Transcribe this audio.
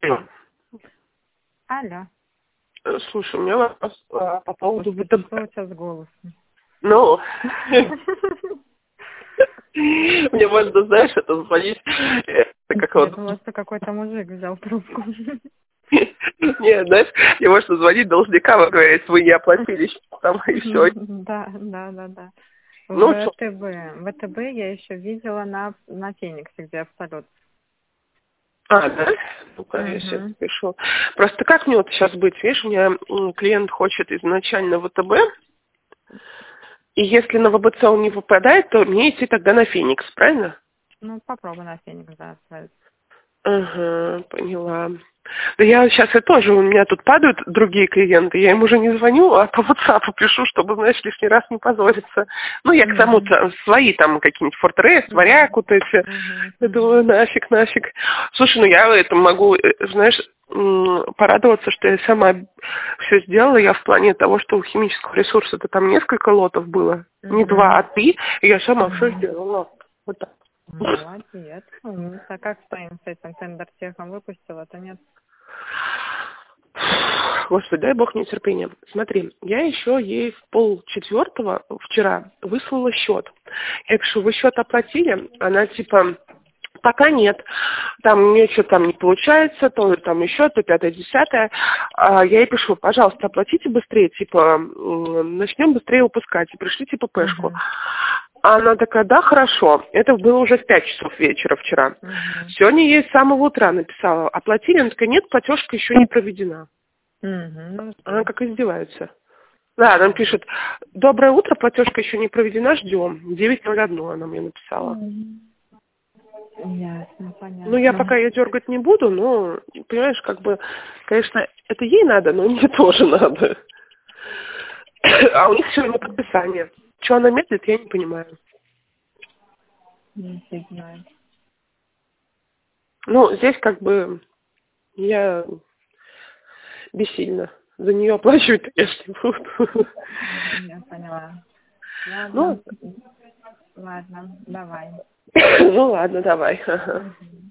Алло. Слушай, у меня вопрос по поводу ВТБ. Что у тебя с голосом? Ну, мне можно, знаешь, это звонить, как Я вот... думала, что какой-то мужик взял трубку. Нет, знаешь, мне можно звонить должникам и говорить, вы не оплатили, там и все. Да. Ну, что? ВТБ я еще видела на Фениксе, где Абсолют. А, да? Ну-ка, я сейчас Угу. запишу. Просто как мне вот сейчас быть? Видишь, у меня клиент хочет изначально ВТБ, и если на ВБЦ он не выпадает, то мне идти тогда на Феникс, правильно? Ну, попробуй на Феникс, да, отправить. Ага, поняла. Да я сейчас и тоже, у меня тут падают другие клиенты, я им уже не звоню, а по WhatsApp пишу, чтобы, знаешь, лишний раз не позориться. Ну, я к тому свои там какие-нибудь Фортрес, Варяг, вот эти. Я думаю, нафиг. Слушай, ну я это могу, знаешь, порадоваться, что я сама все сделала. Я в плане того, что у химического ресурса-то там несколько лотов было. Не 2, а 3. И я сама все сделала. Вот так. Молодец. А как стоим с этим тендер-техом? Выпустила-то нет? Господи, дай бог мне терпения. Смотри, я еще ей в 3:30 вчера выслала счет. Я пишу, вы счет оплатили? Она типа, пока нет. Там у нее что-то там не получается, то там еще, то 5-10. Я ей пишу, пожалуйста, оплатите быстрее, типа, начнем быстрее выпускать и пришлите ППшку. А она такая, да, хорошо. Это было уже в 5 часов вечера вчера. Сегодня ей с самого утра написала, оплатили? Она такая, нет, платежка еще не проведена. Она как издевается. Да, она пишет, доброе утро, платежка еще не проведена, ждем. 9:01 она мне написала. Ясно, понятно. Ну, я пока ее дергать не буду, но, понимаешь, как бы, конечно, это ей надо, но мне тоже надо. А у них сегодня подписание. Что она медлит, я не понимаю. Не знаю. Ну, здесь как бы я бессильна. За нее оплачивать, конечно, не буду. Я поняла. Ну, Ладно, давай. ну ладно, давай.